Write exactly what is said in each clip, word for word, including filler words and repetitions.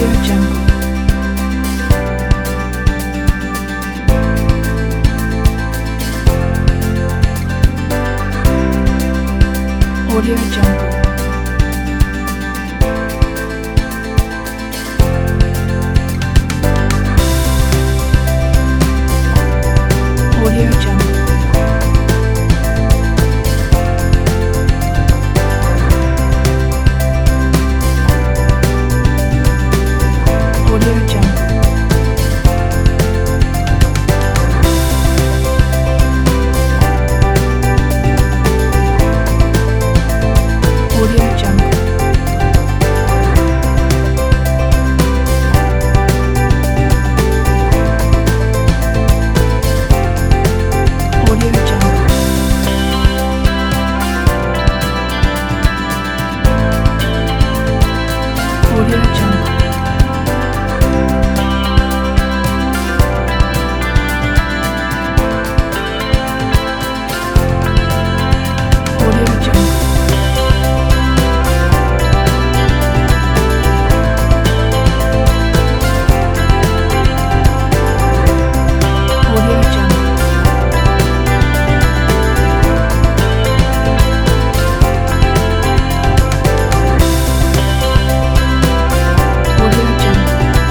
Audio Jungle. Audio Jungle. Audio Jungle. Audio Jungle. Audio Jungle. Audio Jungle. Audio Jungle. Audio Jungle. Audio Jungle. Audio Jungle.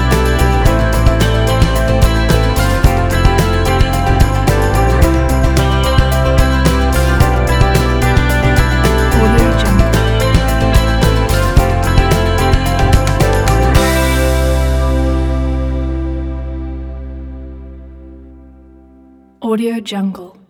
Audio Jungle. Audio Jungle.